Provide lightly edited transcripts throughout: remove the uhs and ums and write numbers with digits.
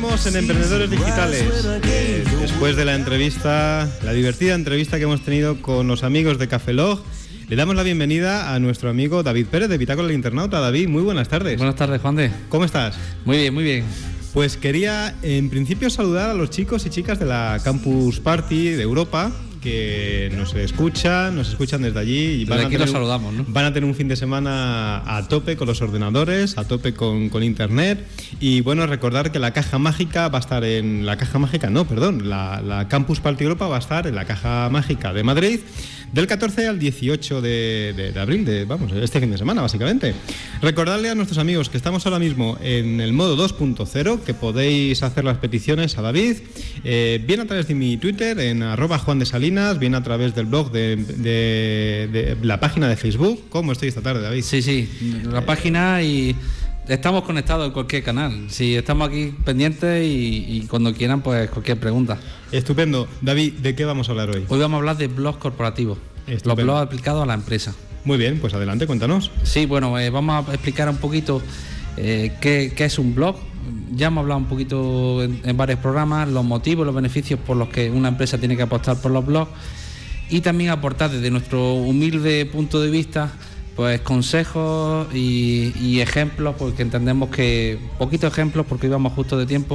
Seguimos en Emprendedores Digitales. Después de la entrevista, la divertida entrevista que hemos tenido con los amigos de Cafelog, le damos la bienvenida a nuestro amigo David Pérez de Bitácora del Internauta. David, muy buenas tardes. Buenas tardes, Juan de. ¿Cómo estás? Muy bien, muy bien. Pues quería, en principio, saludar a los chicos y chicas de la Campus Party de Europa, que nos escuchan desde allí y desde aquí los saludamos, ¿no? Van a tener un fin de semana a tope con los ordenadores, a tope con internet. Y bueno, recordar que la Caja Mágica va a estar en la Campus Party Europa va a estar en la Caja Mágica de Madrid del 14 al 18 de abril, este fin de semana, básicamente. Recordarle a nuestros amigos que estamos ahora mismo en el modo 2.0, que podéis hacer las peticiones a David, bien a través de mi Twitter, en @JuanDeSalinas, bien a través del blog de la página de Facebook. ¿Cómo estoy esta tarde, David? Sí, la página, y estamos conectados en cualquier canal. Sí, estamos aquí pendientes y cuando quieran, pues cualquier pregunta. Estupendo. David, ¿de qué vamos a hablar hoy? Hoy vamos a hablar de blogs corporativos, los blogs aplicados a la empresa. Muy bien, pues adelante, cuéntanos. Sí, bueno, vamos a explicar un poquito qué es un blog. Ya hemos hablado un poquito en varios programas, los motivos, los beneficios por los que una empresa tiene que apostar por los blogs, y también aportar desde nuestro humilde punto de vista pues consejos y ejemplos, porque entendemos que poquitos ejemplos, porque íbamos justo de tiempo,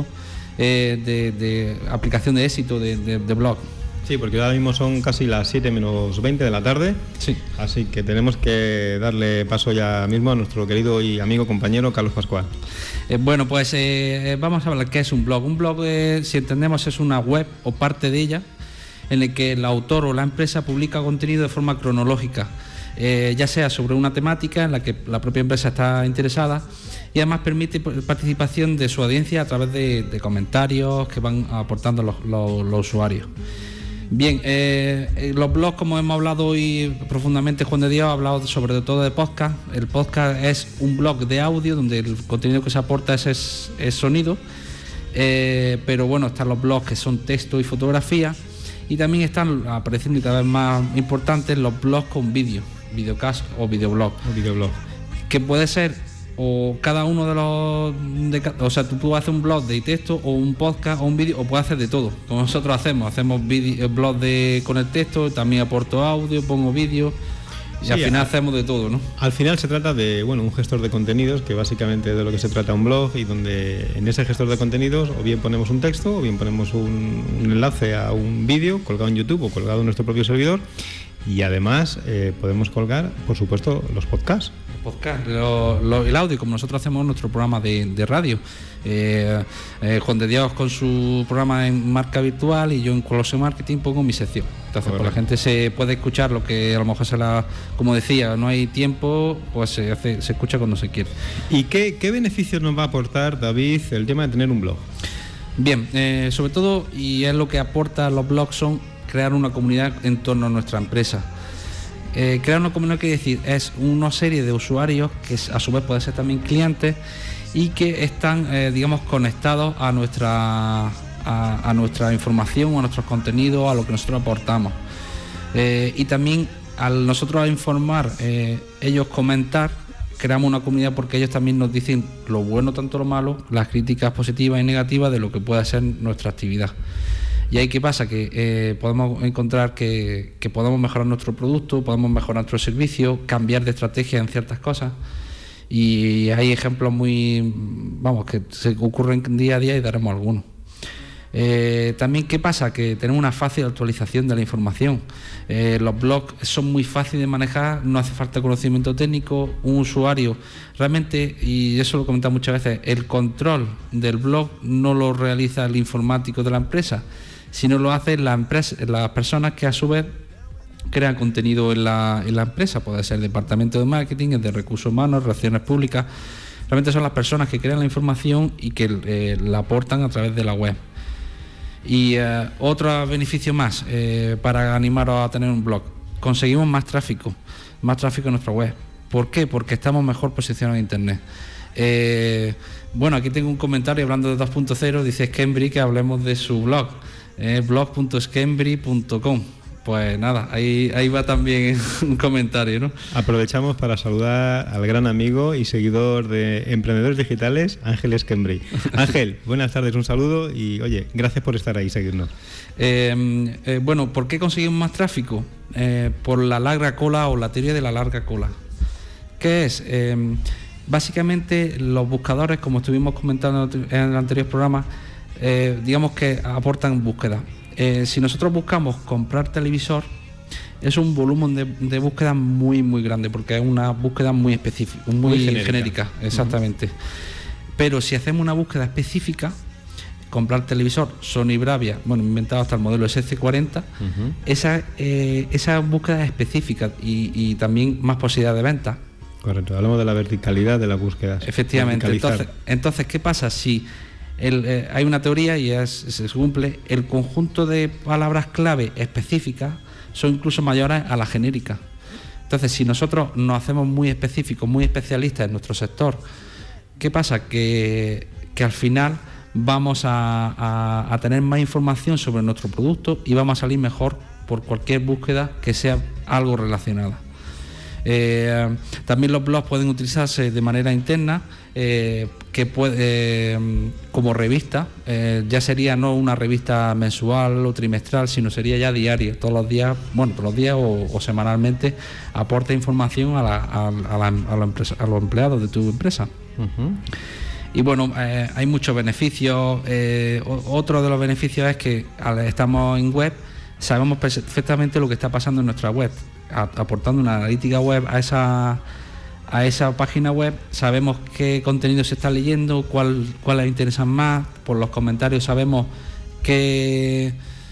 de aplicación de éxito de blog. Sí, porque ahora mismo son casi las 7 menos 20 de la tarde. Sí. Así que tenemos que darle paso ya mismo a nuestro querido y amigo compañero Carlos Pascual. Bueno, pues vamos a hablar qué es un blog. Un blog, si entendemos, es una web o parte de ella en el que el autor o la empresa publica contenido de forma cronológica, ya sea sobre una temática en la que la propia empresa está interesada, y además permite participación de su audiencia a través de comentarios que van aportando los usuarios. Bien, los blogs, como hemos hablado hoy profundamente, Juan de Dios ha hablado sobre todo de podcast. El podcast es un blog de audio donde el contenido que se aporta es sonido, pero bueno, están los blogs que son texto y fotografía, y también están apareciendo cada vez más importantes los blogs con vídeo, videocast o videoblog. Que puede ser o cada uno de los... o sea, tú puedes hacer un blog de texto o un podcast o un vídeo, o puedes hacer de todo, como nosotros hacemos blog con el texto, también aporto audio, pongo vídeo, y sí, al final hacemos de todo, ¿no? Al final se trata de un gestor de contenidos, que básicamente es de lo que se trata un blog, y donde en ese gestor de contenidos o bien ponemos un texto o bien ponemos un enlace a un vídeo colgado en YouTube o colgado en nuestro propio servidor, y además podemos colgar, por supuesto, los podcasts. El audio, como nosotros hacemos nuestro programa de radio. Juan de Dios con su programa en marca virtual, y yo en Colosio Marketing pongo mi sección. Entonces, pues la gente se puede escuchar lo que a lo mejor como decía, no hay tiempo, pues se escucha cuando se quiere. ¿Y qué beneficios nos va a aportar, David, el tema de tener un blog? Bien, sobre todo, y es lo que aporta los blogs, son crear una comunidad en torno a nuestra empresa. Crear una comunidad, que decir, es una serie de usuarios que a su vez pueden ser también clientes y que están, conectados a nuestra información, a nuestros contenidos, a lo que nosotros aportamos. Y también, al nosotros informar, ellos comentar, creamos una comunidad, porque ellos también nos dicen lo bueno, tanto lo malo, las críticas positivas y negativas de lo que pueda ser nuestra actividad. Y ahí, ¿qué pasa? Que podemos encontrar que podemos mejorar nuestro producto, podemos mejorar nuestro servicio, cambiar de estrategia en ciertas cosas, y hay ejemplos que se ocurren día a día, y daremos algunos. También, ¿qué pasa? Que tenemos una fácil actualización de la información. Los blogs son muy fáciles de manejar, no hace falta conocimiento técnico. Un usuario realmente, y eso lo he comentado muchas veces, el control del blog no lo realiza el informático de la empresa, sino lo hacen las personas que a su vez crean contenido en la empresa. Puede ser el departamento de marketing, el de recursos humanos, relaciones públicas. Realmente son las personas que crean la información y que la aportan a través de la web. Y otro beneficio más para animaros a tener un blog: conseguimos más tráfico en nuestra web. ¿Por qué? Porque estamos mejor posicionados en internet. Aquí tengo un comentario hablando de 2.0, dice Skembri que hablemos de su blog, blog.skembri.com. Pues nada, ahí va también un comentario, ¿no? Aprovechamos para saludar al gran amigo y seguidor de Emprendedores Digitales, Ángel Esquembri. Ángel, buenas tardes, un saludo y oye, gracias por estar ahí y seguirnos. Bueno, ¿por qué conseguimos más tráfico? Por la larga cola o la teoría de la larga cola. ¿Qué es? Básicamente los buscadores, como estuvimos comentando en el anterior programa, digamos que aportan búsqueda. Si nosotros buscamos comprar televisor, es un volumen de búsqueda muy muy grande, porque es una búsqueda muy específica, muy genérica, exactamente. Pero si hacemos una búsqueda específica, comprar televisor Sony Bravia, bueno, inventado hasta el modelo SC40, esa búsqueda es específica y también más posibilidad de venta. Correcto, hablamos de la verticalidad de las búsquedas. Efectivamente. Entonces, ¿qué pasa? Si hay una teoría y se cumple, el conjunto de palabras clave específicas son incluso mayores a la genérica. Entonces, si nosotros nos hacemos muy específicos, muy especialistas en nuestro sector, ¿qué pasa? Que al final vamos a tener más información sobre nuestro producto y vamos a salir mejor por cualquier búsqueda que sea algo relacionada. También los blogs pueden utilizarse de manera interna, como revista. Ya sería no una revista mensual o trimestral, sino sería ya diaria, todos los días o semanalmente aporta información a los empleados de tu empresa. Y bueno, hay muchos beneficios. Otro de los beneficios es que al estamos en web, sabemos perfectamente lo que está pasando en nuestra web. Aportando una analítica web a esa página web, sabemos qué contenido se está leyendo, cuál les interesa más. Por los comentarios sabemos qué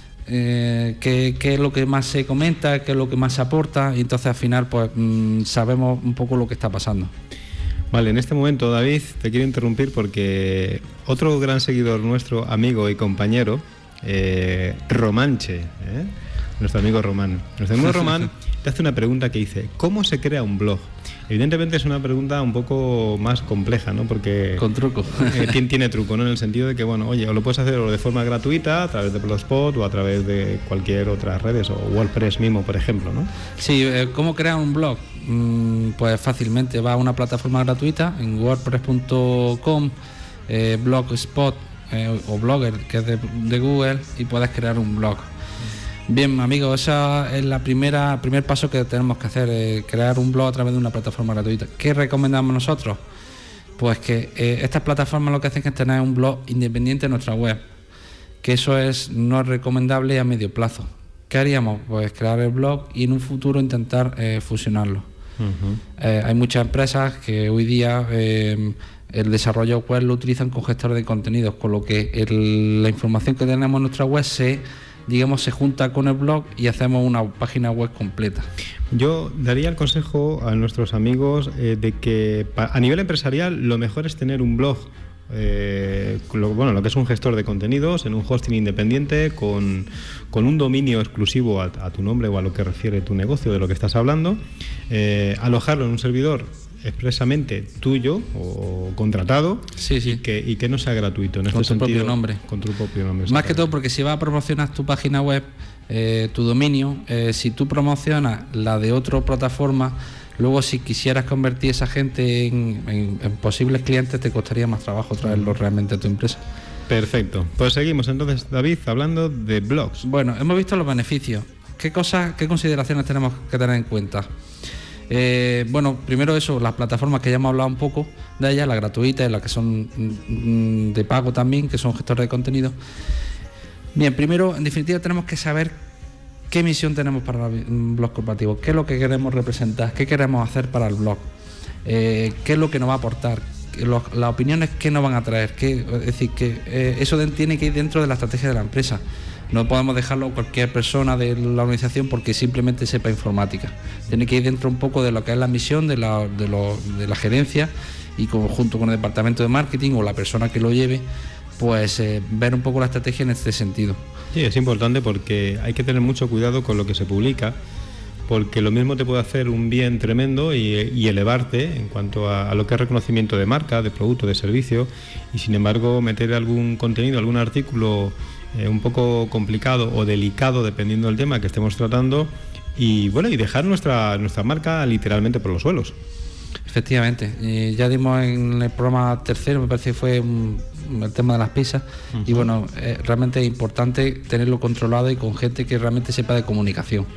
es lo que más se comenta, qué es lo que más se aporta, y entonces al final pues sabemos un poco lo que está pasando. Vale, en este momento, David, te quiero interrumpir porque otro gran seguidor nuestro, amigo y compañero, Romanche, nuestro amigo Román. Nuestro amigo Román te hace una pregunta que dice: ¿cómo se crea un blog? Evidentemente es una pregunta un poco más compleja, ¿no? Porque con truco. Tiene truco, ¿no? En el sentido de que, bueno, oye, o lo puedes hacer de forma gratuita a través de Blogspot o a través de cualquier otra redes, o WordPress mismo, por ejemplo, ¿no? Sí, ¿cómo crear un blog? Pues fácilmente, va a una plataforma gratuita en wordpress.com, Blogspot o Blogger, que es de Google, y puedes crear un blog. Bien, amigos, ese es el primer paso que tenemos que hacer, crear un blog a través de una plataforma gratuita. ¿Qué recomendamos nosotros? Pues que estas plataformas lo que hacen es tener un blog independiente de nuestra web, que eso no es recomendable a medio plazo. ¿Qué haríamos? Pues crear el blog y en un futuro intentar fusionarlo. Hay muchas empresas que hoy día el desarrollo web lo utilizan con gestores de contenidos, con lo que la información que tenemos en nuestra web se junta con el blog y hacemos una página web completa. Yo daría el consejo a nuestros amigos de que a nivel empresarial lo mejor es tener un blog, lo que es un gestor de contenidos en un hosting independiente con un dominio exclusivo a tu nombre o a lo que refiere tu negocio, de lo que estás hablando, alojarlo en un servidor expresamente tuyo o contratado, sí. Y que no sea gratuito en con este sentido, propio nombre. Con tu propio nombre. Más que todo porque si vas a promocionar tu página web, tu dominio, si tú promocionas la de otra plataforma, luego si quisieras convertir a esa gente en posibles clientes, te costaría más trabajo traerlo realmente a tu empresa. Perfecto. Pues seguimos entonces, David, hablando de blogs. Bueno, hemos visto los beneficios. ¿Qué consideraciones tenemos que tener en cuenta? Bueno, primero eso, las plataformas que ya hemos hablado un poco de ellas, las gratuitas y las que son de pago también, que son gestores de contenido. Bien, primero, en definitiva, tenemos que saber qué misión tenemos para un blog corporativo, qué es lo que queremos representar, qué queremos hacer para el blog, qué es lo que nos va a aportar, las opiniones que nos van a traer, es decir, que eso tiene que ir dentro de la estrategia de la empresa. No podemos dejarlo a cualquier persona de la organización porque simplemente sepa informática. Tiene que ir dentro un poco de lo que es la misión de la gerencia y junto con el departamento de marketing o la persona que lo lleve, pues ver un poco la estrategia en este sentido. Sí, es importante porque hay que tener mucho cuidado con lo que se publica, porque lo mismo te puede hacer un bien tremendo y elevarte en cuanto a lo que es reconocimiento de marca, de producto, de servicio, y sin embargo meter algún contenido, algún artículo un poco complicado o delicado, dependiendo del tema que estemos tratando, y bueno, y dejar nuestra marca literalmente por los suelos. Efectivamente, ya dimos en el programa tercero, me parece que fue el tema de las pizzas, y bueno, realmente es importante tenerlo controlado y con gente que realmente sepa de comunicación.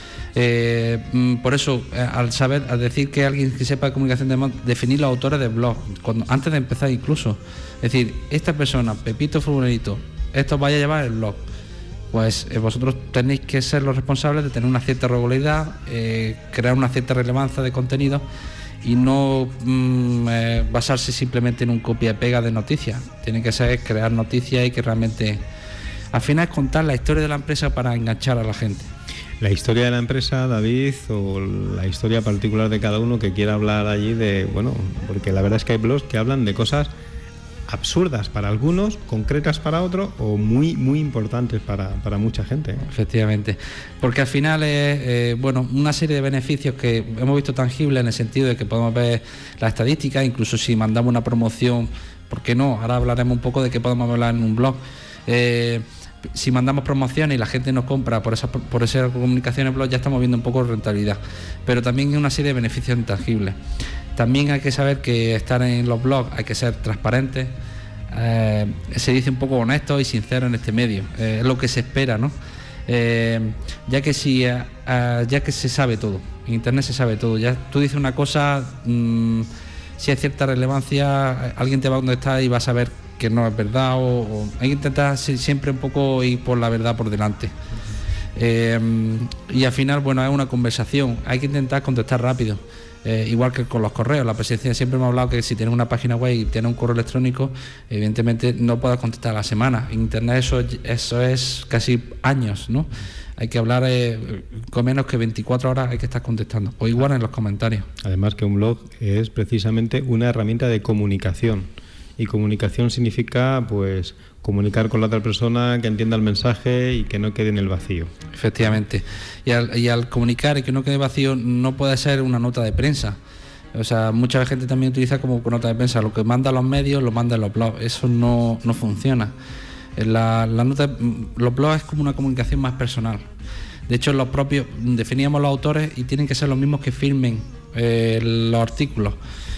Por eso, al decir que alguien que sepa de comunicación, debemos definir los autores del blog, antes de empezar incluso. Es decir, esta persona, Pepito Fulgunerito, esto vaya a llevar el blog. Pues vosotros tenéis que ser los responsables de tener una cierta regularidad, crear una cierta relevancia de contenido y no basarse simplemente en un copia y pega de noticias. Tiene que ser crear noticias y que realmente, al final, es contar la historia de la empresa para enganchar a la gente. La historia de la empresa, David, o la historia particular de cada uno que quiera hablar allí porque la verdad es que hay blogs que hablan de cosas absurdas para algunos, concretas para otros, o muy muy importantes para mucha gente. Efectivamente, porque al final es una serie de beneficios que hemos visto tangibles, en el sentido de que podemos ver las estadísticas, incluso si mandamos una promoción, ¿por qué no? Ahora hablaremos un poco de qué podemos hablar en un blog. Si mandamos promociones y la gente nos compra por esa comunicación en blog, ya estamos viendo un poco de rentabilidad, pero también hay una serie de beneficios intangibles. También hay que saber que estar en los blogs hay que ser transparente, se dice un poco honesto y sincero en este medio, es lo que se espera, ¿no? Ya que se sabe todo, en internet se sabe todo, ya tú dices una cosa, si hay cierta relevancia, alguien te va a contestar y va a saber que no es verdad, o hay que intentar siempre un poco ir por la verdad por delante. Y al final, es una conversación, hay que intentar contestar rápido. Igual que con los correos, la presidencia siempre me ha hablado que si tienes una página web y tienes un correo electrónico, evidentemente no puedes contestar a la semana. En internet eso es casi años, ¿no? Hay que hablar con menos que 24 horas, hay que estar contestando, o igual en los comentarios. Además que un blog es precisamente una herramienta de comunicación, y comunicación significa pues comunicar con la otra persona, que entienda el mensaje y que no quede en el vacío. Efectivamente, y al comunicar y que no quede vacío, no puede ser una nota de prensa. O sea, mucha gente también utiliza como nota de prensa lo que manda a los medios, lo manda en los blogs. Eso no funciona. Los blogs es como una comunicación más personal. De hecho, los propios definíamos los autores y tienen que ser los mismos que firmen los artículos.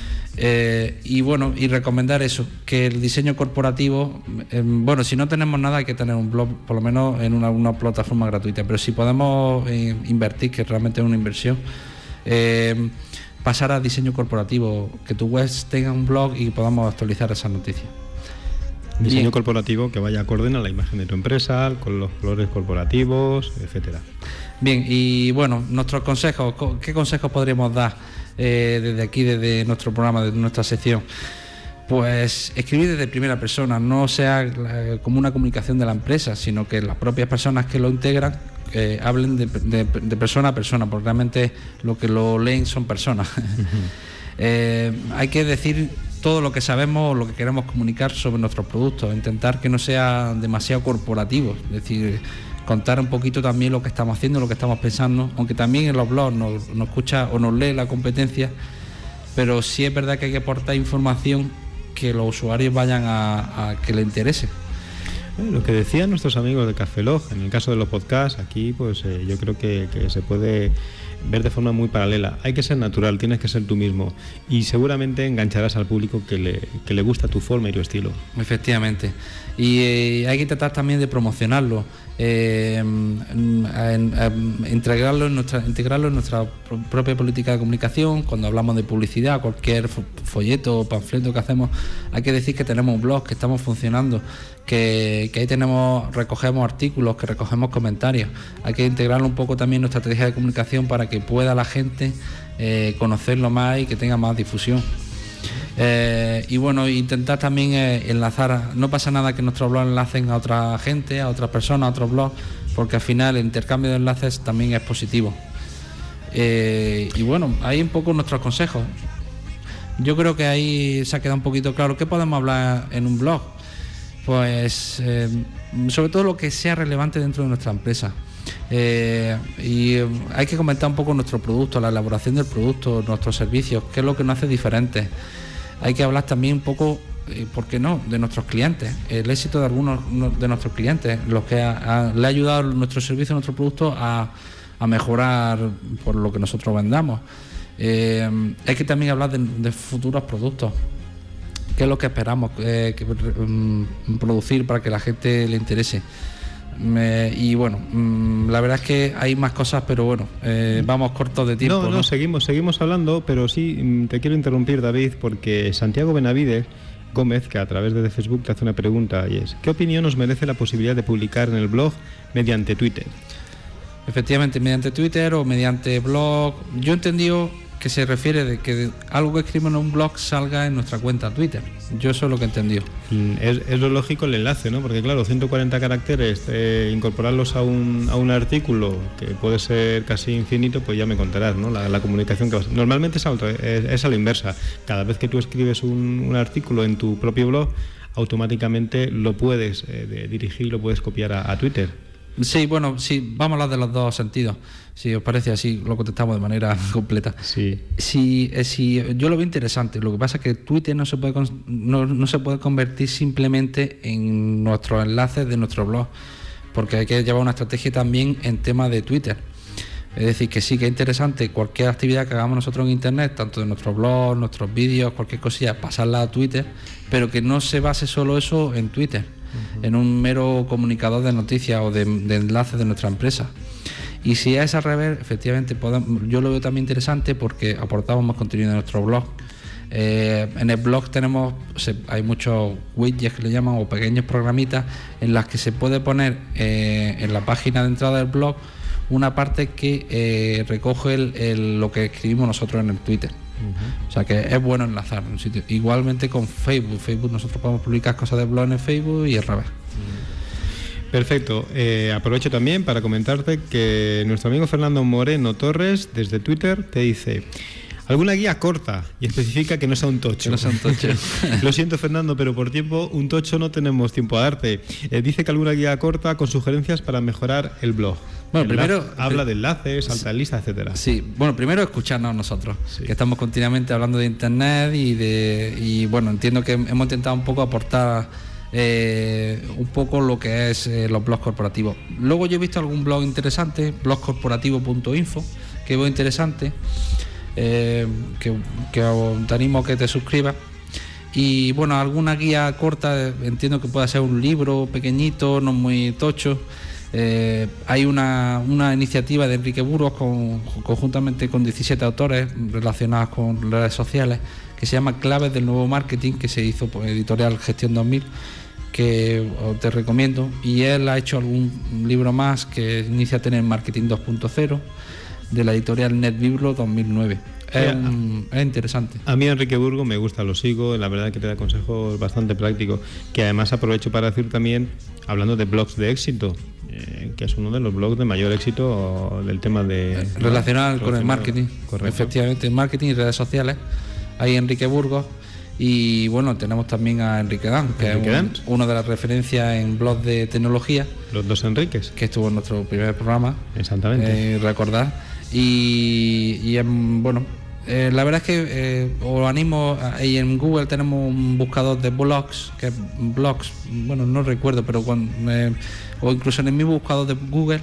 Y recomendar eso, que el diseño corporativo, si no tenemos nada hay que tener un blog, por lo menos en una plataforma gratuita, pero si podemos invertir, que realmente es una inversión, pasar a diseño corporativo, que tu web tenga un blog y podamos actualizar esas noticias. Diseño corporativo que vaya acorde a la imagen de tu empresa, con los colores corporativos, etcétera. Bien, y nuestros consejos, ¿qué consejos podríamos dar desde aquí, desde nuestro programa, desde nuestra sección? Pues escribir desde primera persona, no sea como una comunicación de la empresa, sino que las propias personas que lo integran hablen de persona a persona, porque realmente lo que lo leen son personas. Hay que decir todo lo que sabemos o lo que queremos comunicar sobre nuestros productos, intentar que no sea demasiado corporativo, es decir, contar un poquito también lo que estamos haciendo, lo que estamos pensando, aunque también en los blogs nos escucha o nos lee la competencia, pero sí es verdad que hay que aportar información que los usuarios vayan a que les interese. Lo que decían nuestros amigos de Café Log, en el caso de los podcasts, aquí pues yo creo que se puede ver de forma muy paralela. Hay que ser natural, tienes que ser tú mismo, y seguramente engancharás al público que le gusta tu forma y tu estilo. Efectivamente, y hay que tratar también de promocionarlo, integrarlo en nuestra propia política de comunicación. Cuando hablamos de publicidad, cualquier folleto o panfleto que hacemos, hay que decir que tenemos un blog, que estamos funcionando, que ahí recogemos artículos, que recogemos comentarios. Hay que integrarlo un poco también en nuestra estrategia de comunicación para que pueda la gente conocerlo más y que tenga más difusión. Intentar también enlazar. No pasa nada que nuestros blogs enlacen a otra gente, a otras personas, a otros blogs, porque al final el intercambio de enlaces también es positivo. Ahí un poco nuestros consejos. Yo creo que ahí se ha quedado un poquito claro qué podemos hablar en un blog. Pues sobre todo lo que sea relevante dentro de nuestra empresa. Hay que comentar un poco nuestro producto, la elaboración del producto, nuestros servicios, qué es lo que nos hace diferentes. Hay que hablar también un poco ¿por qué no?, de nuestros clientes, el éxito de algunos de nuestros clientes, los que le ha ayudado nuestro servicio, nuestro producto a mejorar por lo que nosotros vendamos. Hay que también hablar de futuros productos. ¿Qué es lo que esperamos producir para que la gente le interese? Y bueno, la verdad es que hay más cosas, pero bueno, vamos cortos de tiempo. No, seguimos hablando, pero sí te quiero interrumpir, David, porque Santiago Benavides Gómez, que a través de Facebook te hace una pregunta, y es: ¿qué opinión nos merece la posibilidad de publicar en el blog mediante Twitter? Efectivamente, mediante Twitter o mediante blog. Yo he entendido que se refiere de que algo que escribimos en un blog salga en nuestra cuenta Twitter. Yo eso es lo que he entendido. Es lo lógico el enlace, ¿no? Porque claro, 140 caracteres, incorporarlos a un artículo que puede ser casi infinito, pues ya me contarás, ¿no? La comunicación que vas. Normalmente es a la inversa. Cada vez que tú escribes un artículo en tu propio blog, automáticamente lo puedes dirigir, lo puedes copiar a Twitter. Sí, bueno, sí, vamos a hablar de los dos sentidos. Si os parece, así lo contestamos de manera completa. Sí. Si yo lo veo interesante. Lo que pasa es que Twitter no se puede convertir simplemente en nuestros enlaces de nuestro blog, porque hay que llevar una estrategia también en temas de Twitter. Es decir, que sí que es interesante cualquier actividad que hagamos nosotros en Internet, tanto de nuestro blog, nuestros vídeos, cualquier cosilla, pasarla a Twitter, pero que no se base solo eso en Twitter, en un mero comunicador de noticias o de enlaces de nuestra empresa. Y si es al revés, efectivamente yo lo veo también interesante porque aportamos más contenido en nuestro blog. En el blog hay muchos widgets que le llaman, o pequeños programitas en las que se puede poner en la página de entrada del blog una parte que recoge lo que escribimos nosotros en el Twitter. O sea que es bueno enlazar en un sitio. Igualmente con Facebook, nosotros podemos publicar cosas de blog en Facebook y al revés. Perfecto. Aprovecho también para comentarte que nuestro amigo Fernando Moreno Torres desde Twitter te dice: alguna guía corta, y especifica que no sea un tocho. Que no sea un tocho. Lo siento, Fernando, pero por tiempo, un tocho no tenemos tiempo a darte. Dice que alguna guía corta con sugerencias para mejorar el blog. Bueno, primero habla de enlaces, salta lista, etcétera. Sí, bueno, primero escucharnos nosotros, sí, que estamos continuamente hablando de Internet y bueno, entiendo que hemos intentado un poco aportar un poco lo que es los blogs corporativos. Luego yo he visto algún blog interesante, blogcorporativo.info, que veo interesante, que te animo a que te suscribas. Y bueno, alguna guía corta, entiendo que pueda ser un libro pequeñito, no muy tocho. Hay una iniciativa de Enrique Burgos conjuntamente con 17 autores relacionados con redes sociales, que se llama Claves del Nuevo Marketing, que se hizo por Editorial Gestión 2000, que te recomiendo. Y él ha hecho algún libro más que inicia a tener Marketing 2.0 de la editorial NetBiblo 2009. Es interesante. A mí Enrique Burgos me gusta, lo sigo, la verdad que te da consejos bastante prácticos, que además aprovecho para decir también, hablando de blogs de éxito, que es uno de los blogs de mayor éxito del tema de... relacionado con el marketing. Correcto. Efectivamente, marketing y redes sociales. Hay Enrique Burgos y bueno, tenemos también a Enrique Dan, que es una de las referencias en blogs de tecnología. Los dos Enriques. Que estuvo en nuestro primer programa. Exactamente. Recordar. Y bueno, la verdad es que os animo, y en Google tenemos un buscador de blogs, bueno, no recuerdo, pero o incluso en mi buscador de Google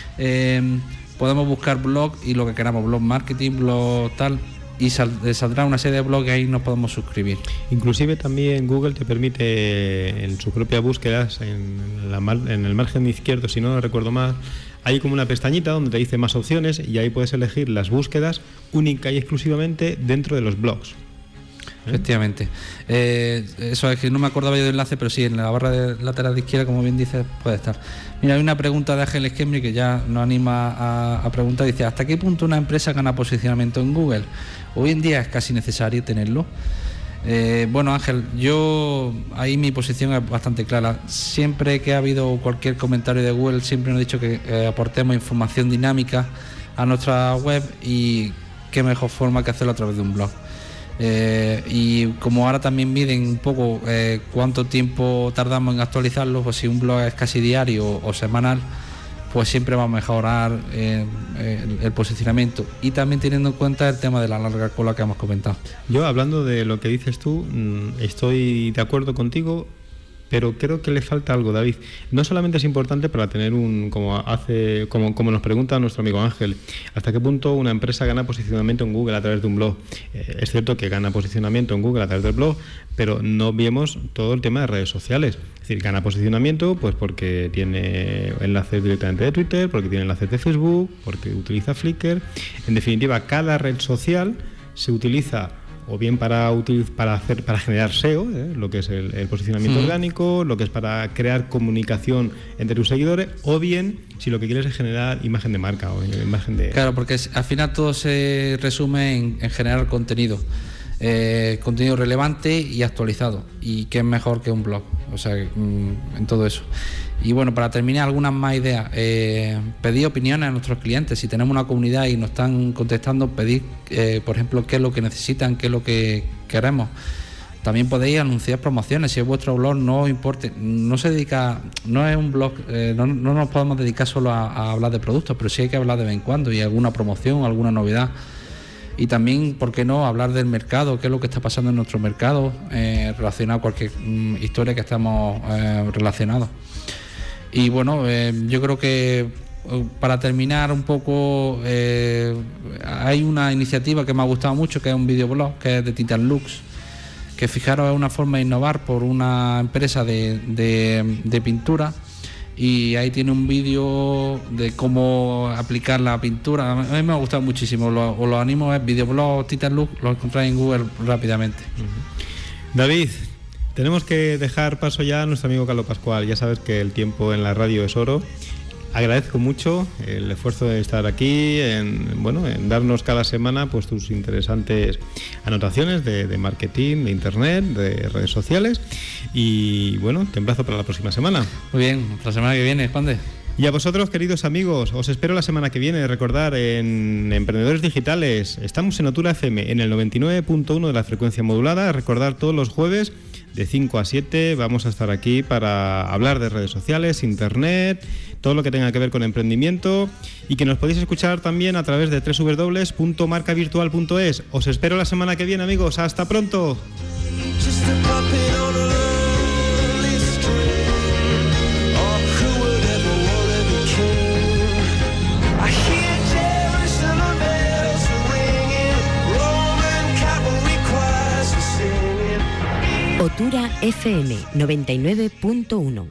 podemos buscar blog y lo que queramos, blog marketing, blog tal, y saldrá una serie de blogs y ahí nos podemos suscribir. Inclusive también Google te permite en su propia búsqueda, en el margen izquierdo, si no recuerdo mal, hay como una pestañita donde te dice más opciones y ahí puedes elegir las búsquedas única y exclusivamente dentro de los blogs. Efectivamente. Eso es que no me acordaba yo del enlace, pero sí, en la barra de lateral de izquierda, como bien dices, puede estar. Mira, hay una pregunta de Ángel Esquemri que ya nos anima a preguntar. Dice: ¿hasta qué punto una empresa gana posicionamiento en Google? Hoy en día es casi necesario tenerlo. Bueno, Ángel, ahí mi posición es bastante clara. Siempre que ha habido cualquier comentario de Google, siempre nos he dicho que aportemos información dinámica a nuestra web, y qué mejor forma que hacerlo a través de un blog. Y como ahora también miden un poco cuánto tiempo tardamos en actualizarlo, pues si un blog es casi diario o semanal, pues siempre va a mejorar el posicionamiento, y también teniendo en cuenta el tema de la larga cola que hemos comentado. Yo, hablando de lo que dices tú, estoy de acuerdo contigo, pero creo que le falta algo, David. No solamente es importante para tener como nos pregunta nuestro amigo Ángel, ¿hasta qué punto una empresa gana posicionamiento en Google a través de un blog? Es cierto que gana posicionamiento en Google a través del blog, pero no vemos todo el tema de redes sociales. Es decir, gana posicionamiento pues porque tiene enlaces directamente de Twitter, porque tiene enlaces de Facebook, porque utiliza Flickr. En definitiva, cada red social se utiliza o bien para generar SEO, lo que es el posicionamiento orgánico, lo que es para crear comunicación entre tus seguidores, o bien si lo que quieres es generar imagen de marca o imagen de... Claro, porque al final todo se resume en generar contenido relevante y actualizado, y qué es mejor que un blog, o sea, en todo eso. Y bueno, para terminar, algunas más ideas. Pedir opiniones a nuestros clientes. Si tenemos una comunidad y nos están contestando, pedir, por ejemplo, qué es lo que necesitan, qué es lo que queremos. También podéis anunciar promociones. Si es vuestro blog, no importe, no es un blog, no nos podemos dedicar solo a hablar de productos, pero sí hay que hablar de vez en cuando, y alguna promoción, alguna novedad. Y también, ¿por qué no?, hablar del mercado, qué es lo que está pasando en nuestro mercado, relacionado a cualquier historia que estamos relacionados. Y bueno, yo creo que para terminar un poco, hay una iniciativa que me ha gustado mucho, que es un videoblog, que es de Titan Lux, que fijaros es una forma de innovar por una empresa de pintura, y ahí tiene un vídeo de cómo aplicar la pintura. A mí me ha gustado muchísimo, os lo animo, es videoblog Titan Lux, lo encontráis en Google rápidamente. David, tenemos que dejar paso ya a nuestro amigo Carlos Pascual. Ya sabes que el tiempo en la radio es oro. Agradezco mucho el esfuerzo de estar aquí, en darnos cada semana pues tus interesantes anotaciones de marketing, de internet, de redes sociales. Y bueno, te emplazo para la próxima semana. Muy bien, la semana que viene, Juan de. Y a vosotros, queridos amigos, os espero la semana que viene. Recordar, en Emprendedores Digitales estamos en Otura FM, en el 99.1 de la frecuencia modulada. Recordar, todos los jueves de 5 a 7 vamos a estar aquí para hablar de redes sociales, internet, todo lo que tenga que ver con emprendimiento, y que nos podéis escuchar también a través de www.marcavirtual.es. Os espero la semana que viene, amigos. ¡Hasta pronto! Otura FM 99.1